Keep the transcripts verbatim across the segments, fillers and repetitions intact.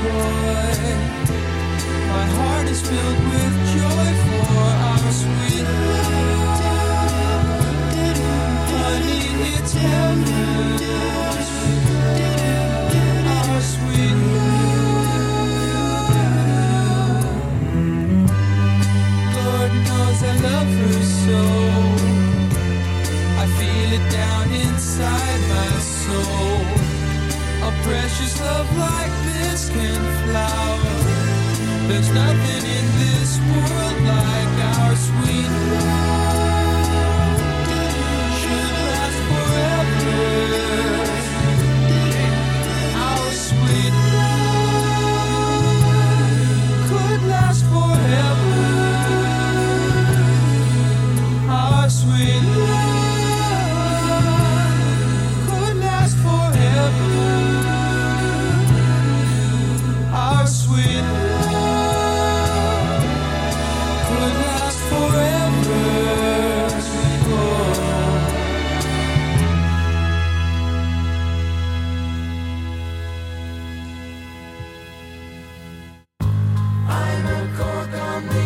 toy. My heart is filled with joy for our sweet love. Honey, it's heaven. Our sweet love. Lord knows I love her so. I feel it down inside my soul. A precious love like this can flower. There's nothing in this world like our sweet love. Should last forever. Our sweet love could last forever. Our sweet love could last forever. Our sweet love could last forever. I'm a cork on the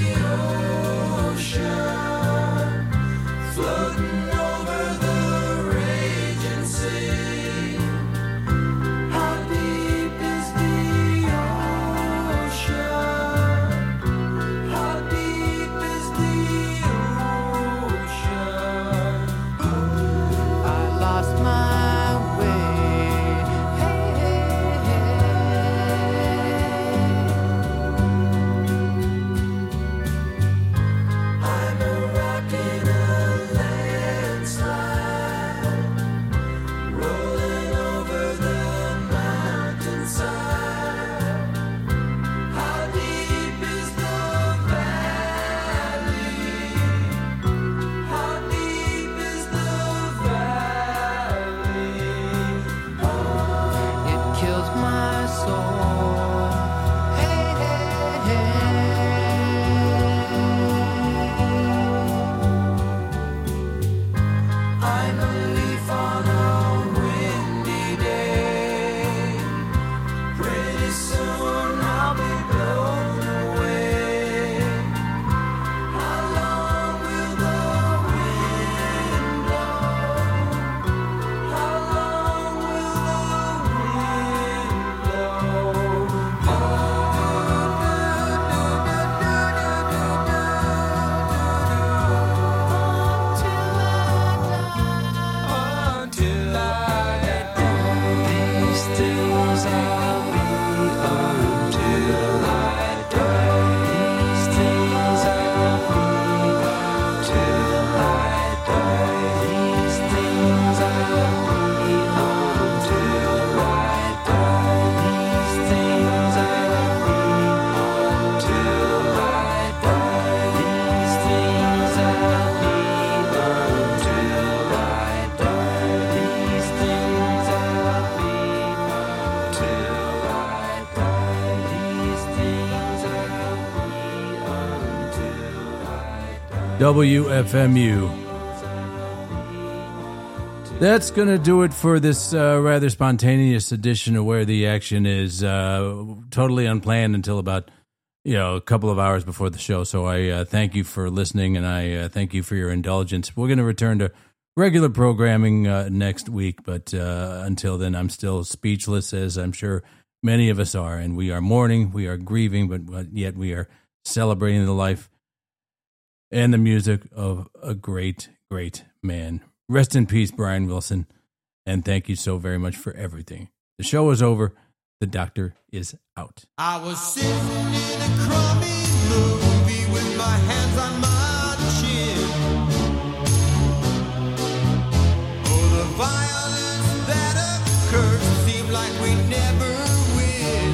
ocean, floating over the raging sea. How deep is the ocean? How deep is the ocean? I lost my way. Hey, hey, hey. I'm a rock in a landslide, rolling over the mountainside. How deep is the valley? How deep is the valley? It kills my soul. Hey, hey, hey. I'm a leaf on a windy day. Pretty soon I'll be blown away. How long will the wind blow? How long will the wind blow? Until I die. These things I'll be until I die. These things I'll be until I die. These things I'll be until I die. These things I'll be until I die. These things I'll be until I die. These things I'll be until I die. These things I'll be until I die. W F M U. That's going to do it for this uh, rather spontaneous edition of Where the Action Is. Uh, totally unplanned until about, you know, a couple of hours before the show. So I uh, thank you for listening, and I uh, thank you for your indulgence. We're going to return to regular programming uh, next week, but uh, until then, I'm still speechless, as I'm sure many of us are. And we are mourning, we are grieving, but, but yet we are celebrating the life and the music of a great, great man. Rest in peace, Brian Wilson, and thank you so very much for everything. The show is over. The doctor is out. I was sitting in a crummy movie with my hands on my chin. Oh, the violence that occurs seemed like we never win.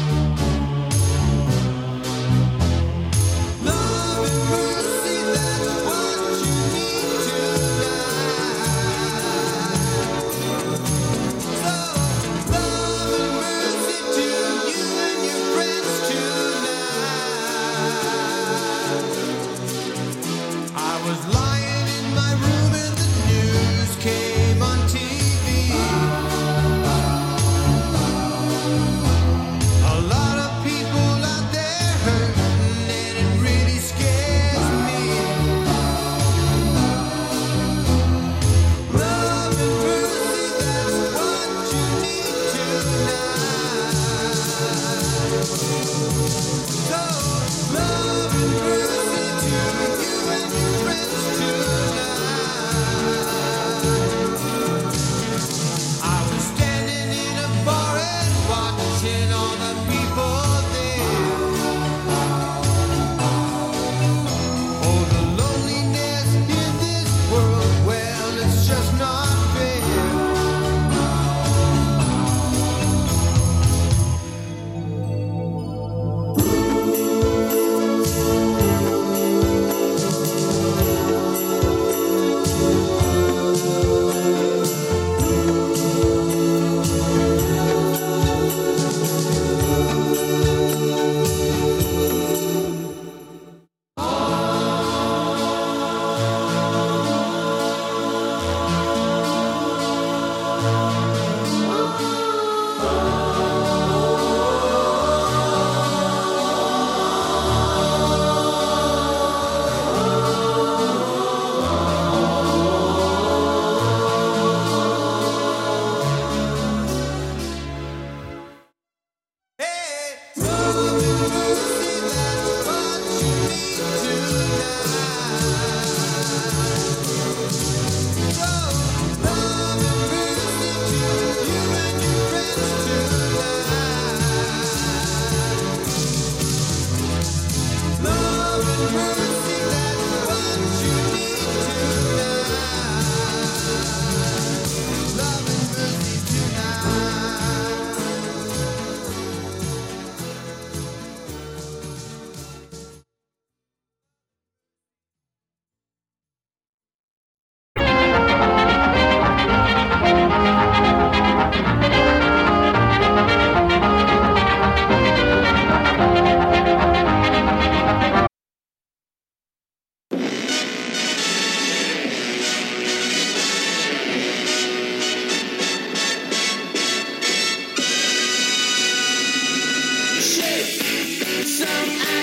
Love and mercy, that's what you need tonight. So, love and mercy to you and your friends tonight.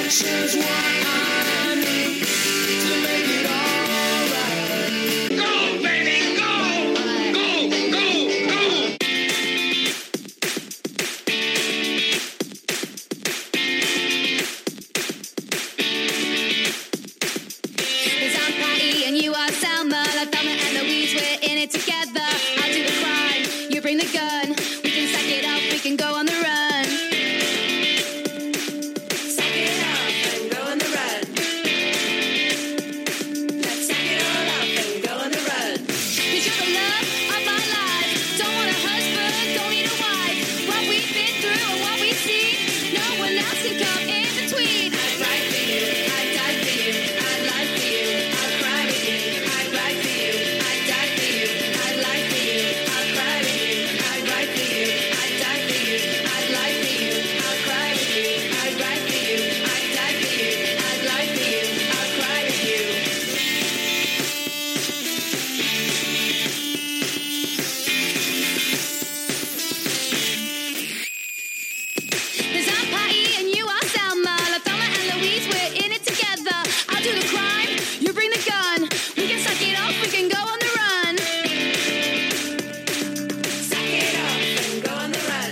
choose one to make it all right. Go, baby, go! Go, go, go! Cause I'm Patty and you are Selma. La Thelma and Louise, we're in it together. I'll do the crime, you bring the gun. We can suck it up, we can go on the run. Suck it up and go on the run. Let's suck it all up and go on the run. Cause you're the love of my life. Don't want a husband, don't need a wife. What we've been through and what we see, no one else can come in between. I'd write for you, I'd die for you, I'd lie for you, I'd cry with you, I'd write for you, I'd die for you, I'd lie for you, I'd cry with you, I'd write for you, I'd die for you, I'd lie for you, I'd cry with you, I'd write for you, I'd die for you, I'd lie for you, I'd cry with you. Cause I'm Patty and you are Selma. La Thelma and Louise, we're in it together. I'll do the crime, you bring the gun. We can suck it off, we can go on the run. Suck it off and go on the run.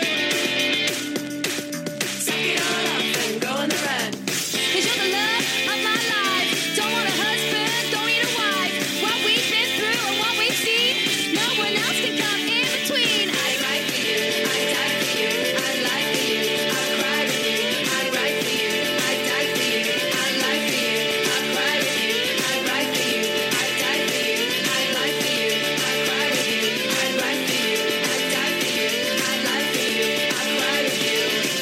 Suck it all off and go on the run. Cause you're the love of my life. Don't want a husband, don't need a wife. What we've been through and what we've seen, no one else can come in between. I'd write for you, I'd die for you, I'd lie for you, I'd cry with you, I'd write for you, I'd die for you, I'd lie for you, I'd cry with you, I'd write for you, I'd die for you, I'd lie for you, I'd cry with you, I'd write for you, I'd die for you, I'd lie for you, I'd cry with you.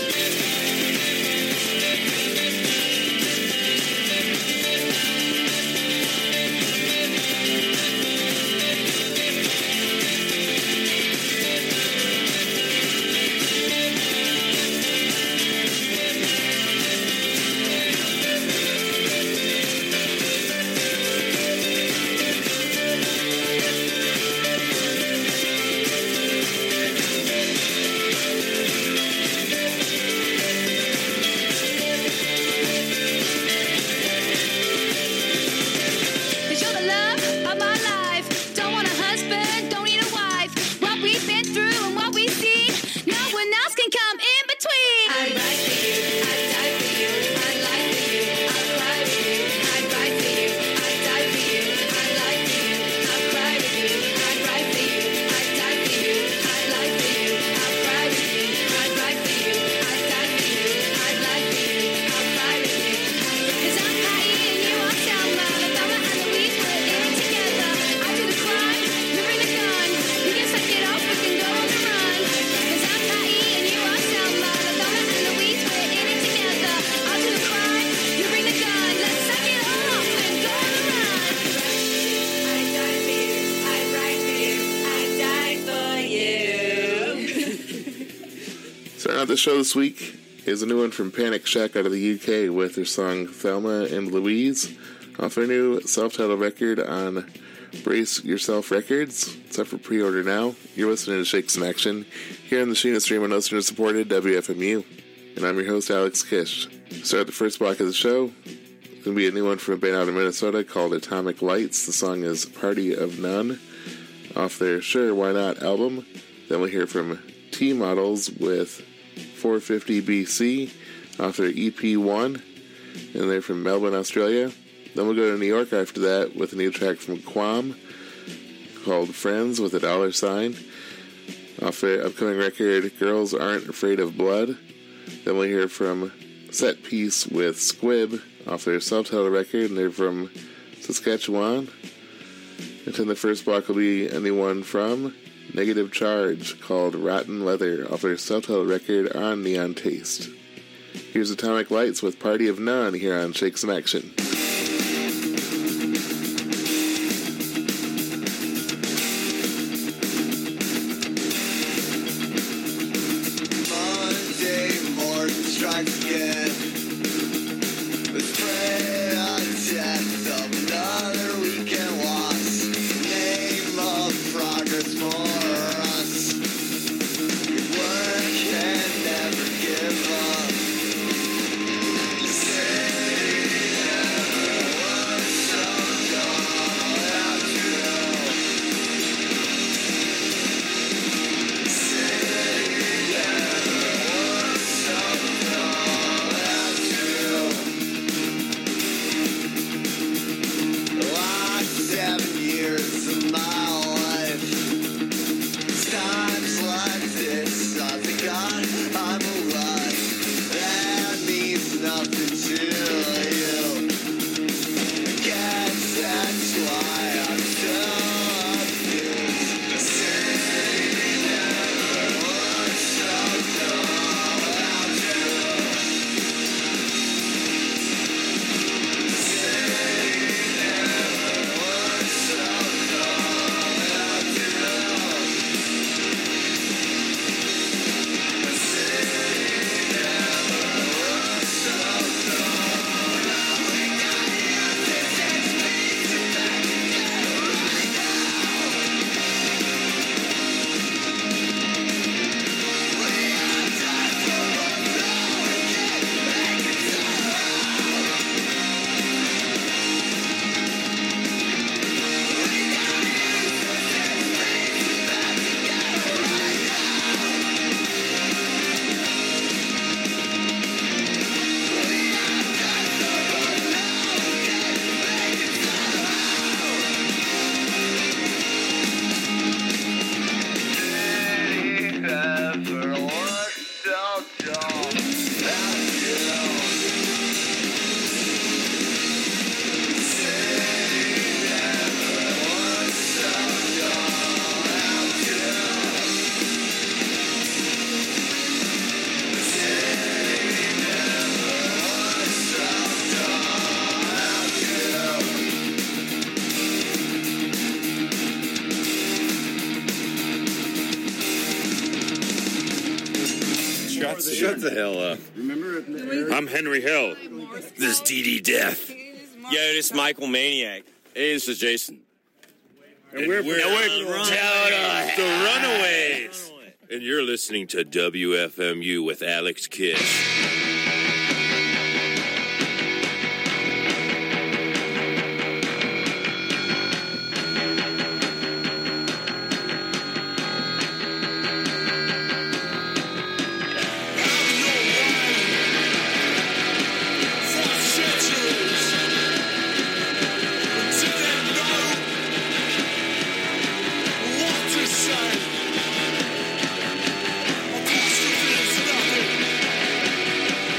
Cause you're the love of my life. Don't want a husband, don't need a wife. What we've been through and what we see, no one else can come in between. I'd write for you, I'd die for you, I'd lie for you, I'd cry with you, I'd write for you, I'd die for you, I'd lie for you, I'd cry with you, I'd write for you, I'd die for you, I'd lie for you, I'd cry with you, I'd write for you, I'd die for you, I'd lie for you, I'd cry with you. Cause I'm Patty and you are Selma. La Thelma and Louise, we're in it together. I do the crime, you bring the gun. We can suck it off, we can go on the run. Cause I'm Patty and you are Selma. La Thelma and Louise, we're in it together. I do the crime, you bring the gun. Let's suck it all off and go on the run. I die for you, I write for you, I die for you. Starting out the show this week is a new one from Panic Shack out of the U K with their song Thelma and Louise off their new self-titled record on Brace Yourself Records. It's up for pre-order now. You're listening to Shake Some Action here on the Sheena Stream on listener-supported W F M U. And I'm your host, Alex Kish. Start the first block of the show. It's going to be a new one from a band out of Minnesota called Atomic Lights. The song is Party of None off their Sure Why Not album. Then we'll hear from T-Models with four fifty B C off their E P one, and they're from Melbourne, Australia. Then we'll go to New York after that with a new track from Quam called Friends with a dollar sign off their upcoming record Girls Aren't Afraid of Blood. Then we'll hear from Set Piece with Squib off their self-titled record, and they're from Saskatchewan. And then the first block will be a new one from Negative Charge called Rotten Leather off their self-titled record on Neon Taste. Here's Atomic Lights with Party of None here on Shake Some Action. Monday morning strikes again. The spread of death of another weekend loss. Name of progress for us. Work and never give up. Shut the hell up. I'm Henry Hill. This is D D Death. Yo, this is Michael Maniac. Hey, this is Jason. And we're, and we're the Runaways. The Runaways. And you're listening to W F M U with Alex Kish. Say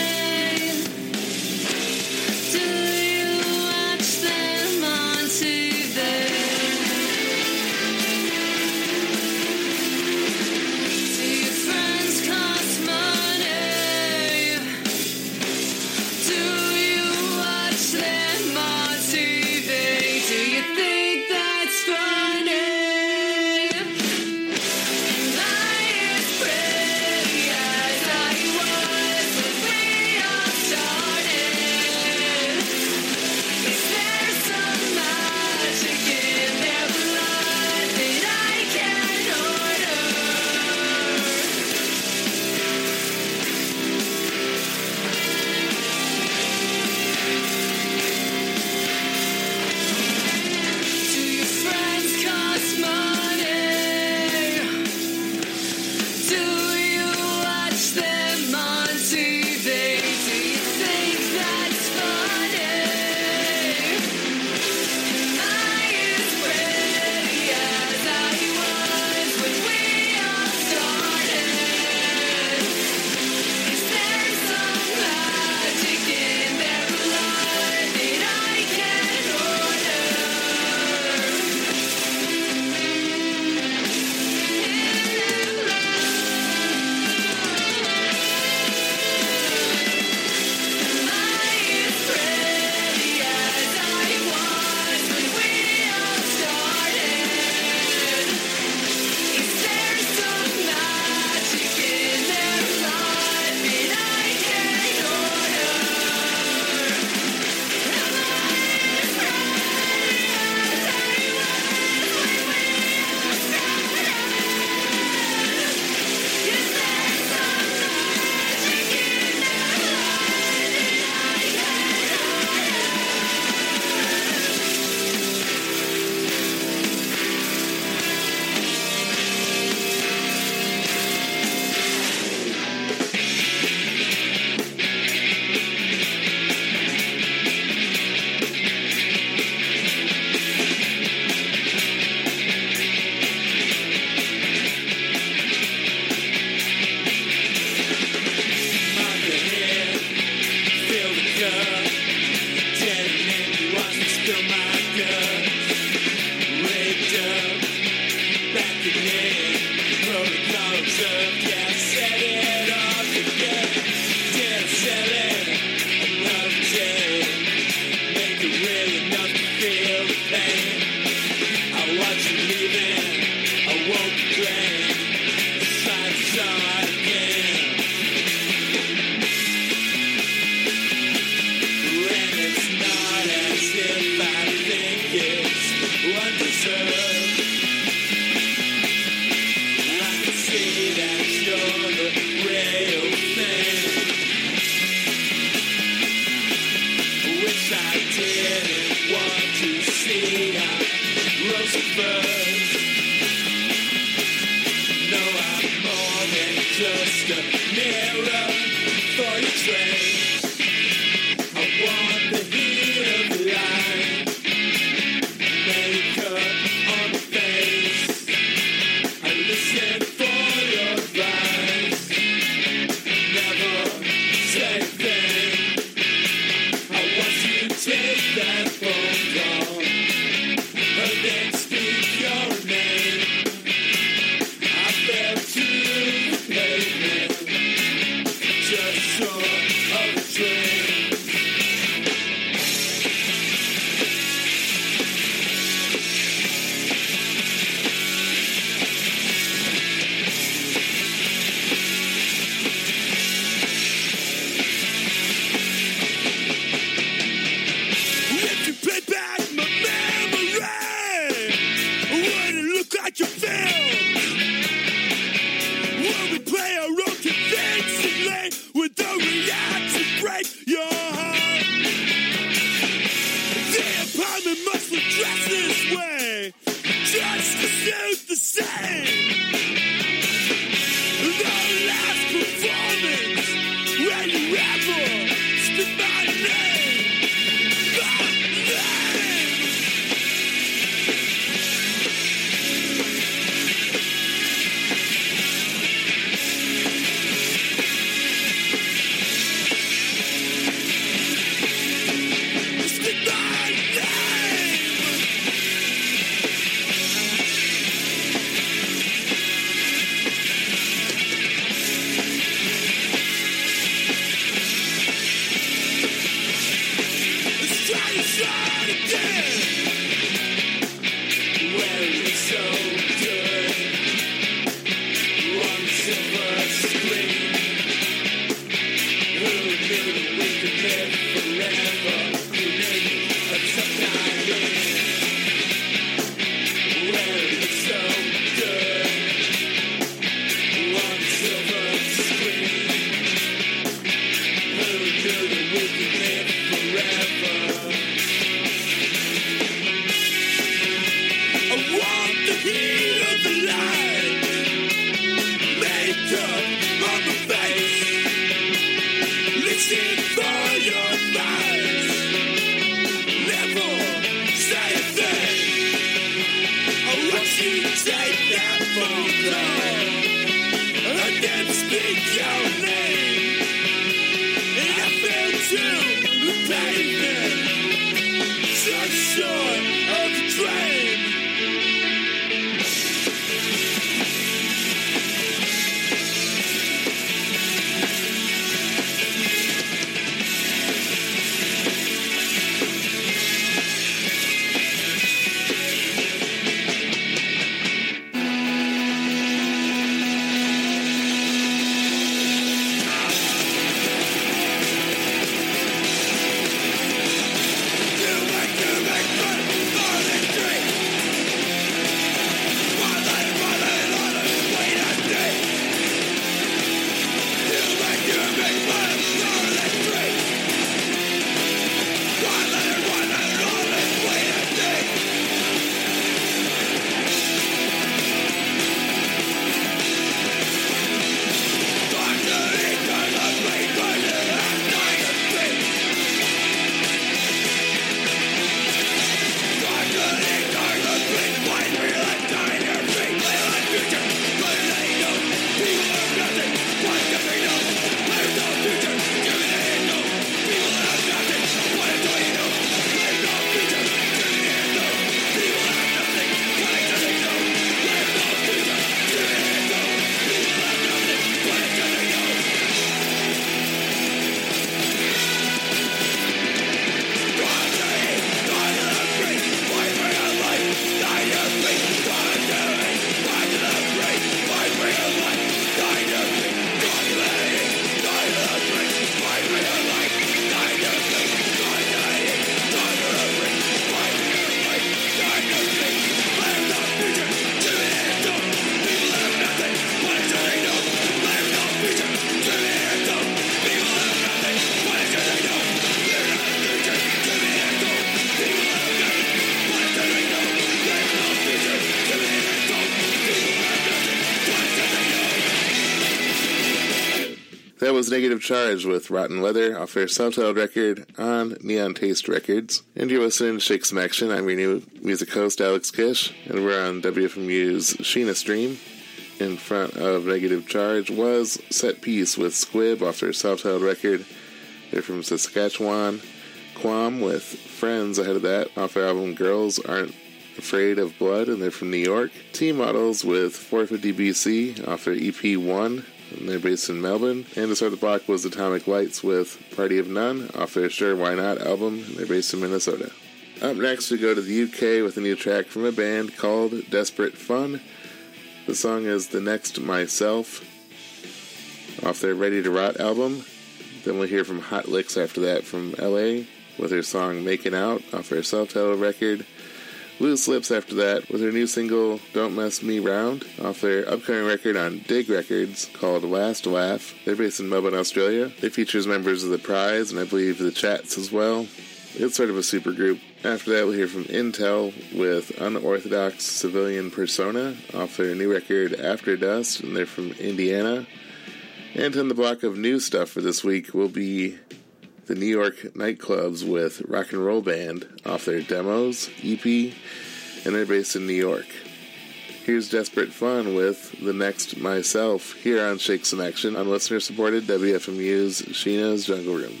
That was Negative Charge with Rotten Leather off their self-titled record on Neon Taste Records. And you're listening to Shake Some Action. I'm your new music host, Alex Kish, and we're on W F M U's Sheena Stream. In front of Negative Charge was Set Piece with Squib off their self-titled record. They're from Saskatchewan. Quam with Friends ahead of that off their album Girls Aren't Afraid of Blood, and they're from New York. T-Models with four fifty B C off their E P one, and they're based in Melbourne. And to start the block was Atomic Lights with Party of None off their Sure Why Not album, and they're based in Minnesota. Up next we go to the U K with a new track from a band called Desperate Fun. The song is The Next Myself off their Ready to Rot album. Then we'll hear from Hot Licks after that from L A with their song Making Out off their self-titled record. Loose Lips after that with their new single Don't Mess Me Round off their upcoming record on Dig Records called Last Laugh. They're based in Melbourne, Australia. It features members of The Prize and I believe The Chats as well. It's sort of a super group. After that, we'll hear from Intel with Unorthodox Civilian Persona off their new record After Dust, and they're from Indiana. And on the block of new stuff for this week will be the New York Nightclubs with Rock and Roll Band off their Demos E P, and they're based in New York. Here's Desperate Fun with The Next Myself here on Shake Some Action on listener-supported W F M U's Sheena's Jungle Room.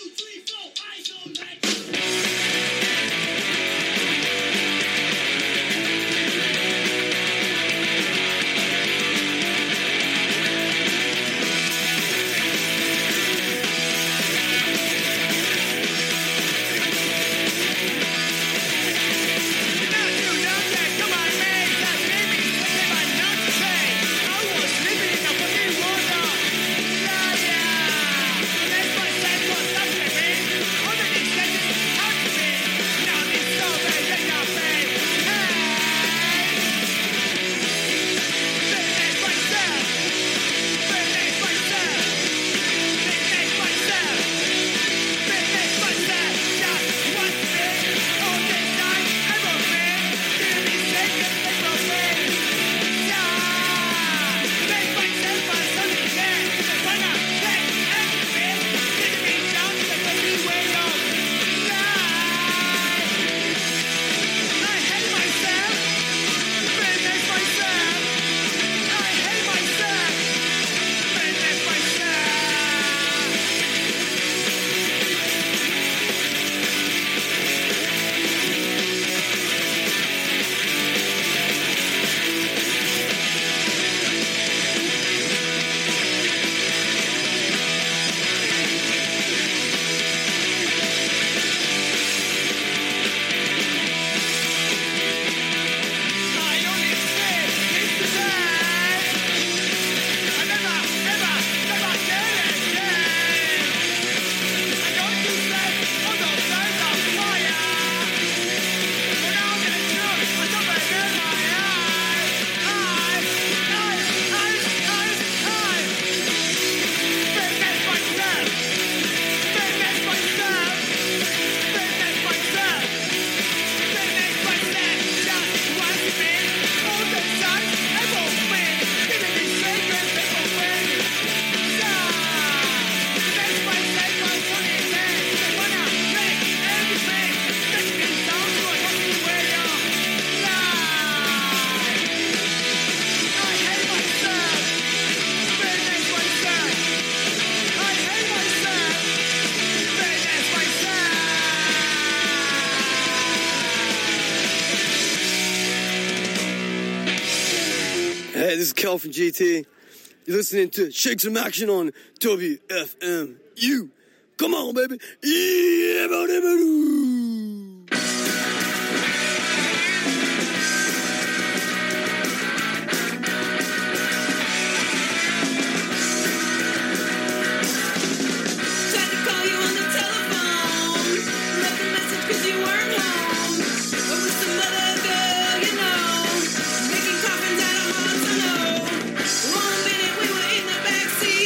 Hey, this is Kel from G T. You're listening to Shake Some Action on W F M U. Come on, baby. Yeah,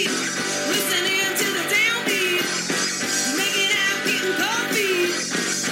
Listening to the downbeat, making out, getting coffee.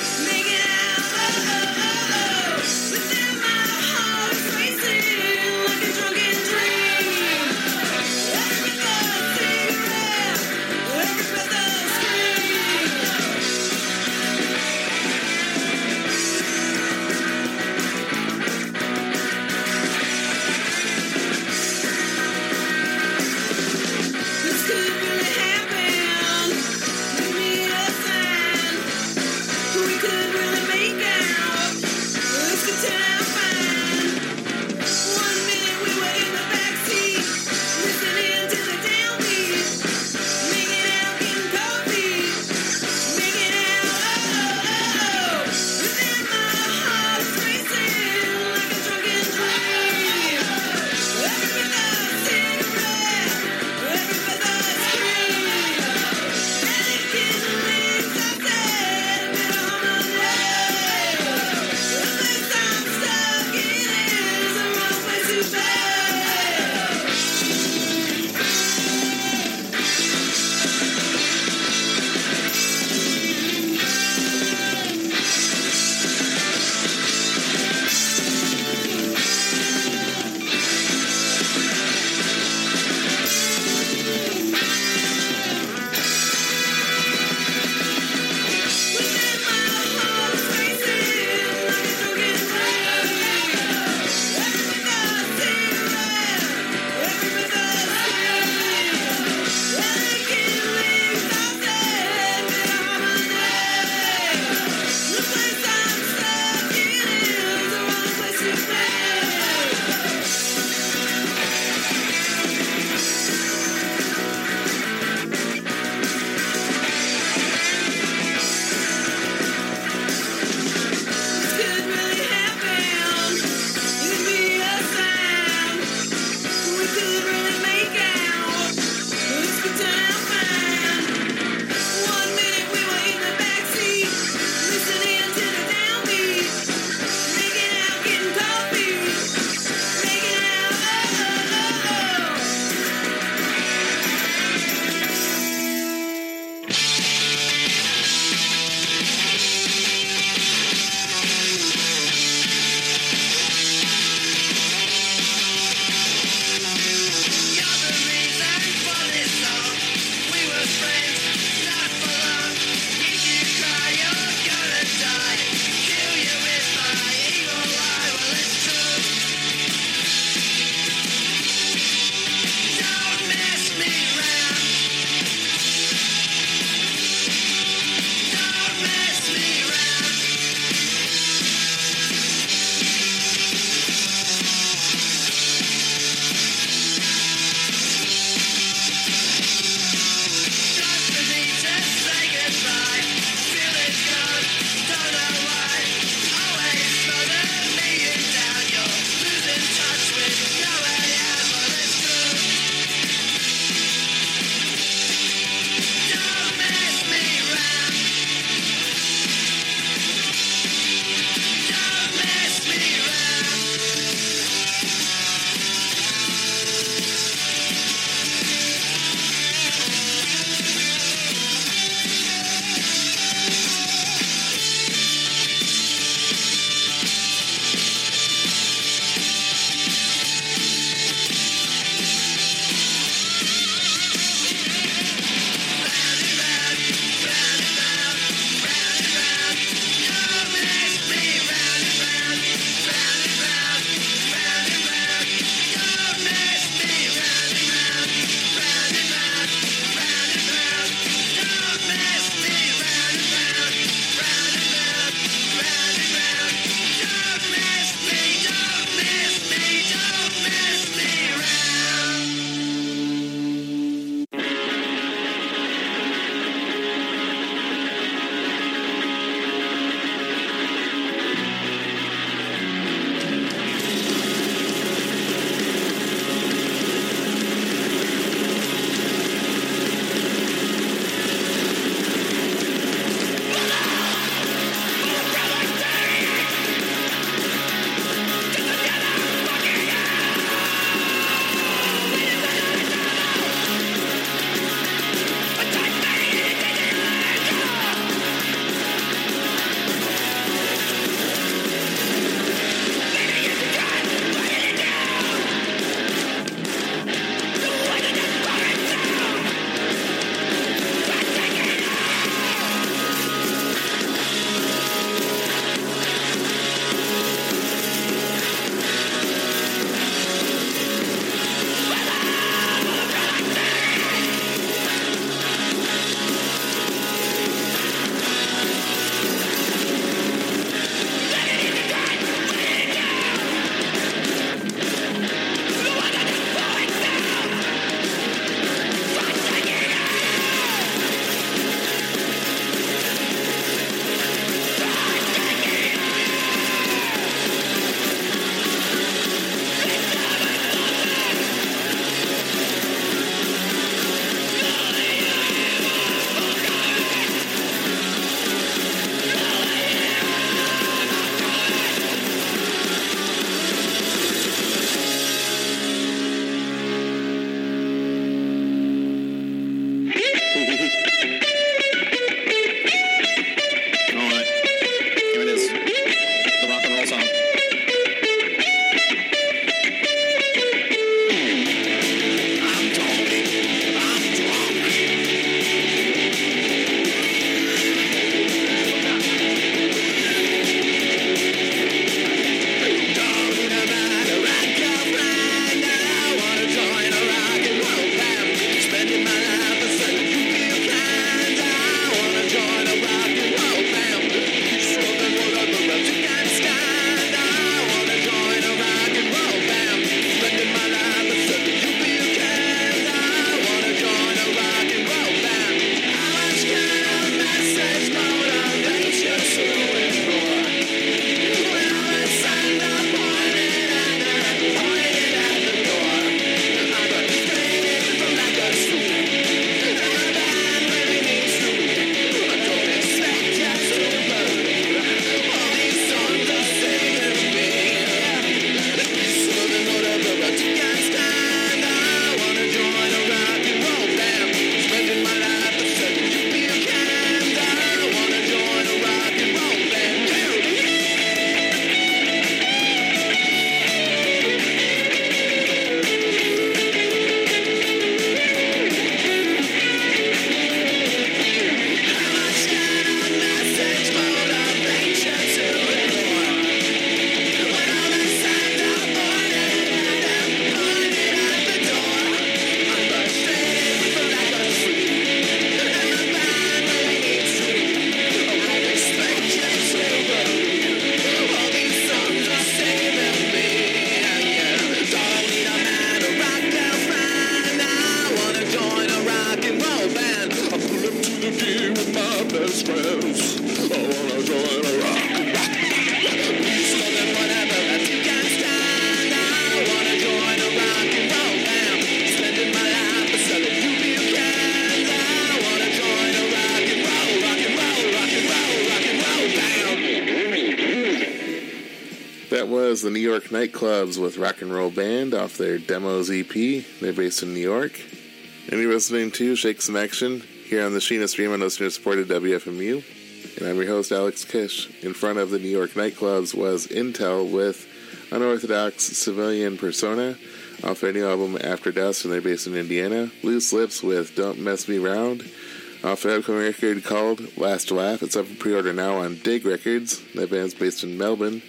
is the New York Nightclubs with Rock and Roll Band off their Demos E P. They're based in New York. And you're listening to Shake Some Action here on the Sheena Stream on listener-supported W F M U. And I'm your host, Alex Kish. In front of the New York Nightclubs was Intel with Unorthodox Civilian Persona off their new album After Dusk, and they're based in Indiana. Loose Lips with Don't Mess Me Round off their upcoming record called Last Laugh. It's up for pre-order now on Dig Records. That band's based in Melbourne.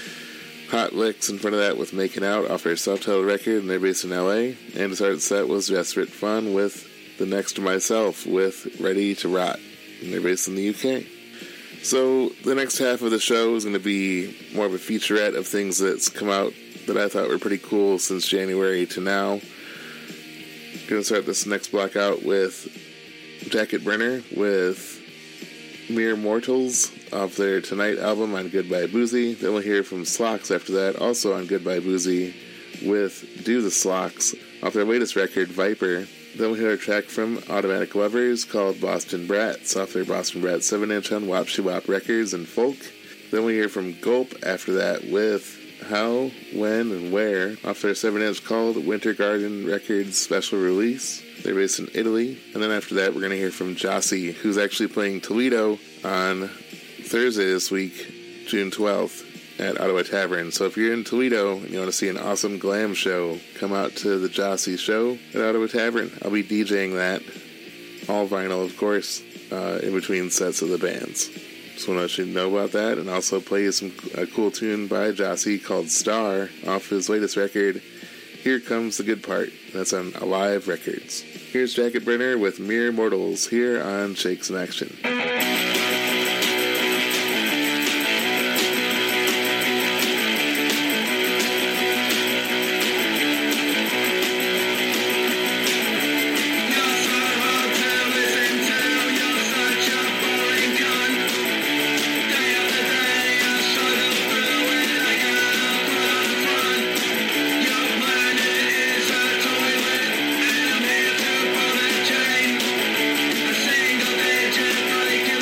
Hot Licks in front of that with Making Out off their self-titled record, and they're based in L A. And to start the set was Desperate Fun with The Next to Myself with Ready to Rot, and they're based in the U K. So the next half of the show is going to be more of a featurette of things that's come out that I thought were pretty cool since January to now. Going to start this next block out with Jacket Burner with Mere Mortals off their Tonight album on Goodbye Boozy. Then we'll hear from Slocks after that, also on Goodbye Boozy, with Do the Slocks off their latest record, Viper. Then we'll hear a track from Automatic Lovers called Boston Brats off their Boston Brats seven inch on Wop She Wop Records and Folk. Then we hear from Gulp after that with How, When, and Where off their seven inch called Winter Garden Records Special Release. They're based in Italy. And then after that, we're going to hear from Jossie, who's actually playing Toledo on Thursday this week, June twelfth, at Ottawa Tavern. So if you're in Toledo and you want to see an awesome glam show, come out to the Jossie show at Ottawa Tavern. I'll be DJing that, all vinyl, of course, uh, in between sets of the bands. Just want to let you know about that, and also play you some a cool tune by Jossie called Star off his latest record, Here Comes the Good Part. That's on Alive Records. Here's Jacket Burner with Mere Mortals here on Shake Some Action. Like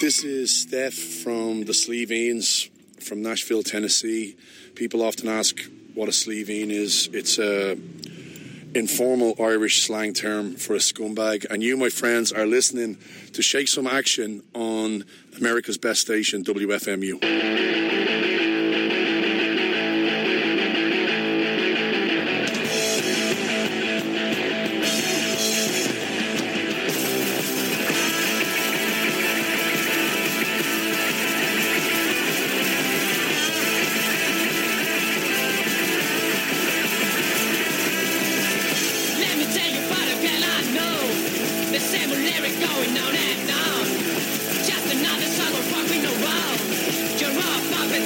This is Steph from the Sleeveens from Nashville, Tennessee. People often ask what a Sleeveen is. It's a informal Irish slang term for a scumbag. And you, my friends, are listening to Shake Some Action on America's best station, W F M U. Going on and on. Just another song of rock we know wrong. You're all bumping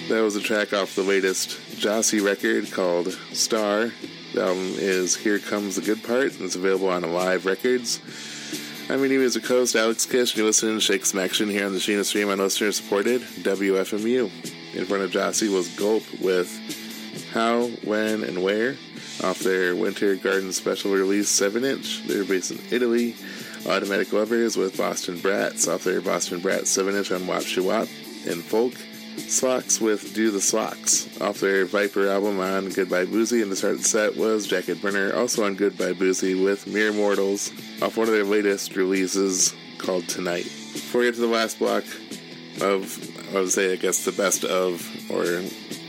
That was a track off the latest Jossie record called Star. The album is Here Comes the Good Part, and it's available on Alive Records. I'm your new music host, Alex Kish, and you're listening to Shake Some Action here on the Sheena Stream on listener-supported W F M U. In front of Jossie was Gulp with How, When, and Where off their Winter Garden Special Release seven inch. They're based in Italy. Automatic Lovers with Boston Brats off their Boston Brats seven inch on Wap She Wap. And Folk Slocks with Do the Slocks off their Viper album on Goodbye Boozy. And the start of the set was Jacket Burner, also on Goodbye Boozy, with Mere Mortals off one of their latest releases called Tonight. Before we get to the last block of, I would say, I guess the best of, or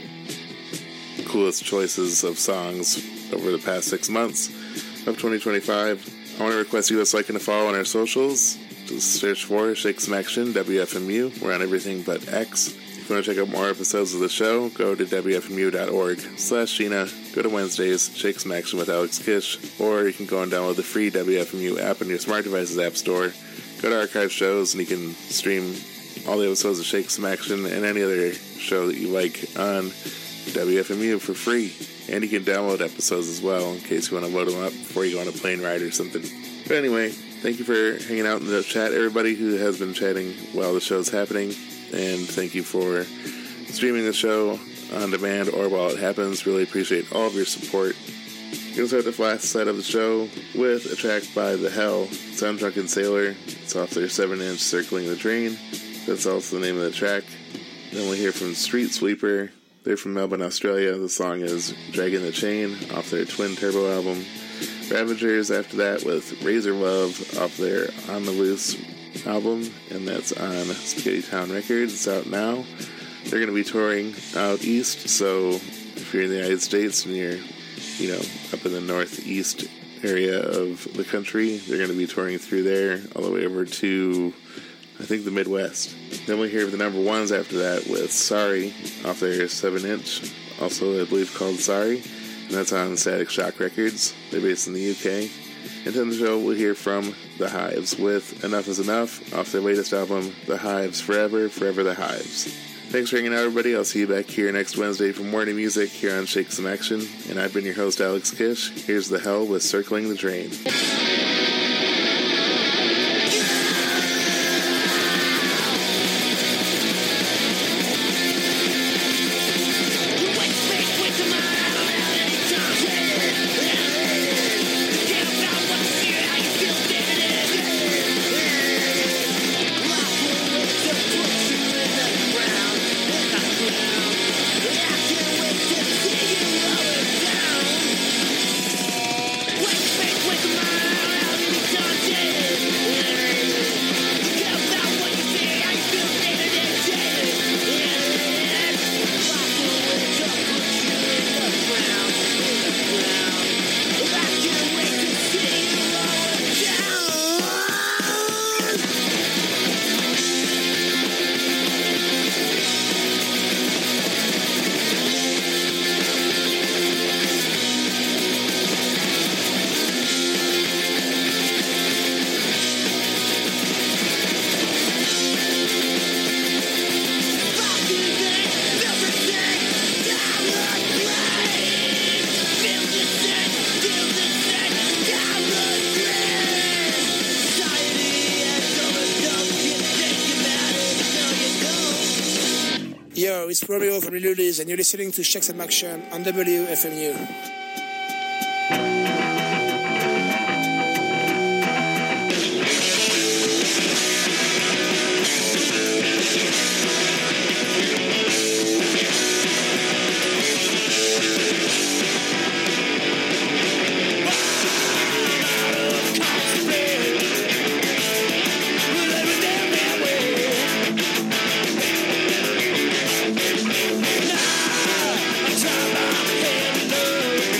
coolest choices of songs over the past six months of twenty twenty-five, I want to request you to like and to follow on our socials. Just search for Shake Some Action, W F M U. We're on everything but X. If you want to check out more episodes of the show, go to W F M U dot org slash Sheena. Go to Wednesdays, Shake Some Action with Alex Kish, or you can go and download the free W F M U app in your smart devices app store. Go to archive shows, and you can stream all the episodes of Shake Some Action and any other show that you like on W F M U for free. And you can download episodes as well in case you want to load them up before you go on a plane ride or something. But anyway, thank you for hanging out in the chat, everybody who has been chatting while the show's happening. And thank you for streaming the show on demand or while it happens. Really appreciate all of your support. We're going to start the last set of the show with a track by The Hell. It's on Drunken Sailor. It's off their seven inch Circling the Drain. That's also the name of the track. Then we'll hear from Street Sweeper. They're from Melbourne, Australia. The song is Dragging the Chain off their Twin Turbo album. Ravagers after that with Razor Love off their On the Loose album, and that's on Spaghetti Town Records. It's out now. They're going to be touring out east, so if you're in the United States and you're, you know, up in the northeast area of the country, they're going to be touring through there all the way over to, I think, the Midwest. Then we hear the number ones after that with Sorry off their seven inch, also I believe called Sorry, and that's on Static Shock Records. They're based in the U K. And then the show we'll hear from The Hives with Enough Is Enough off their latest album, The Hives Forever, Forever the Hives. Thanks for hanging out, everybody. I'll see you back here next Wednesday for more new music here on Shake Some Action. And I've been your host, Alex Kish. Here's The Hell with Circling the Drain. It's Romeo from Lulu's, and you're listening to Shake Some Action on W F M U. Now, I'm trying my head low.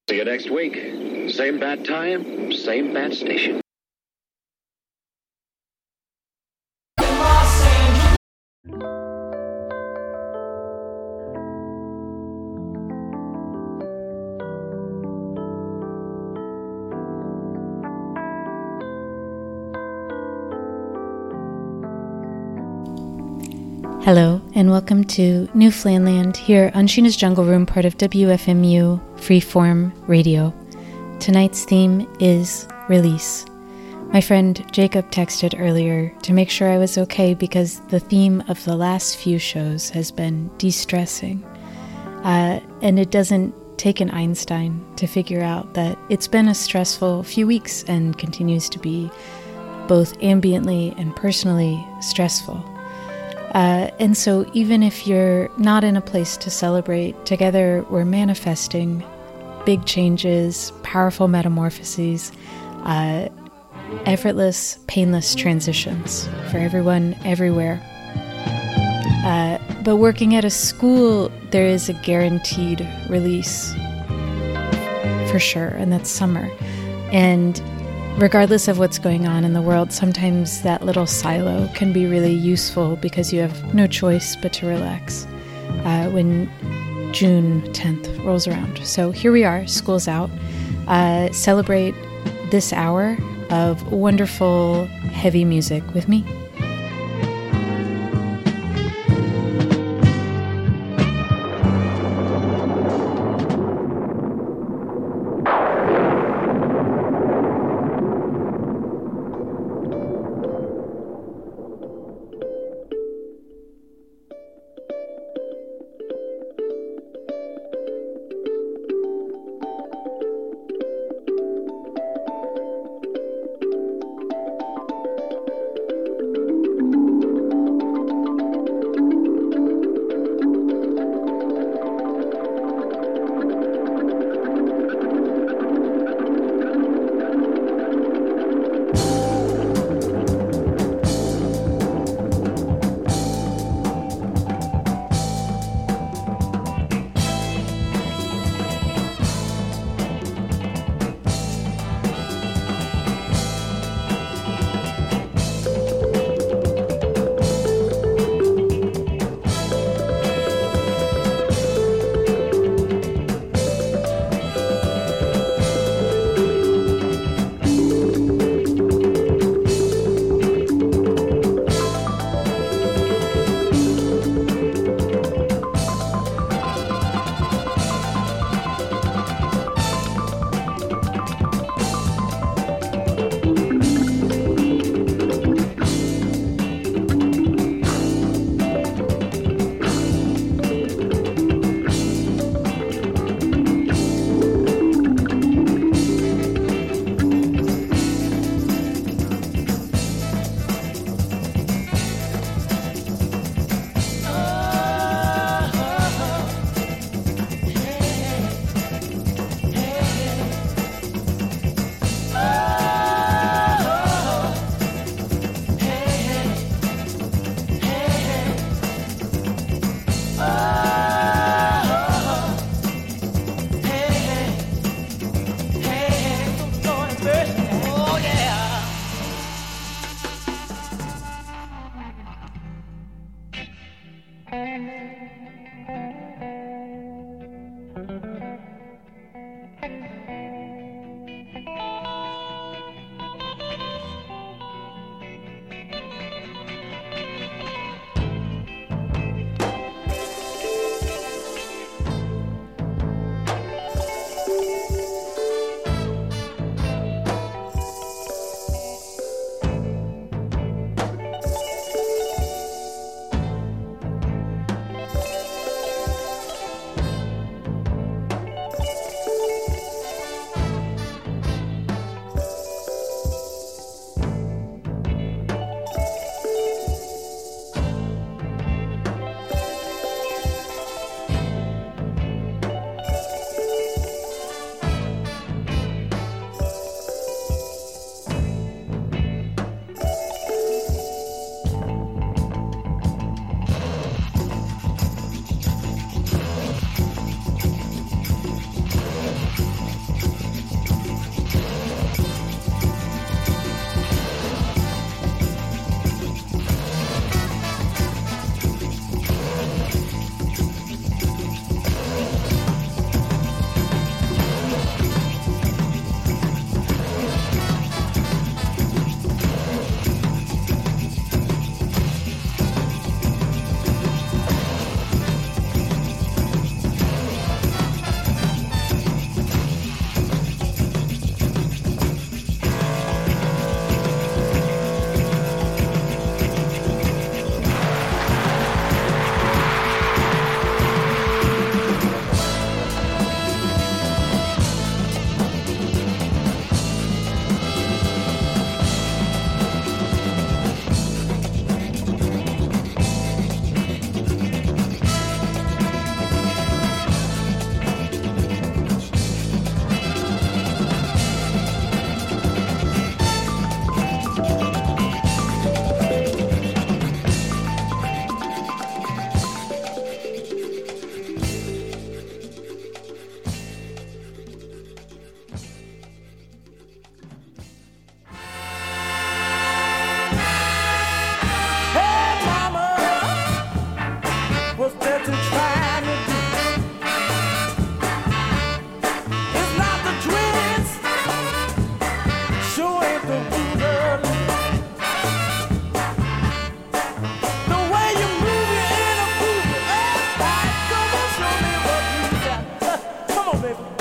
See you next week. Same bat time, same bat station. Hello, and welcome to Newfoundland here on Sheena's Jungle Room, part of W F M U Freeform Radio. Tonight's theme is release. My friend Jacob texted earlier to make sure I was okay because the theme of the last few shows has been de-stressing. Uh, and it doesn't take an Einstein to figure out that it's been a stressful few weeks and continues to be both ambiently and personally stressful. Uh, and so even if you're not in a place to celebrate, together we're manifesting big changes, powerful metamorphoses, uh, effortless, painless transitions for everyone, everywhere. Uh, but working at a school, there is a guaranteed release, for sure, and that's summer. And regardless of what's going on in the world, sometimes that little silo can be really useful because you have no choice but to relax uh, when June tenth rolls around. So here we are, school's out. Uh, celebrate this hour of wonderful, heavy music with me.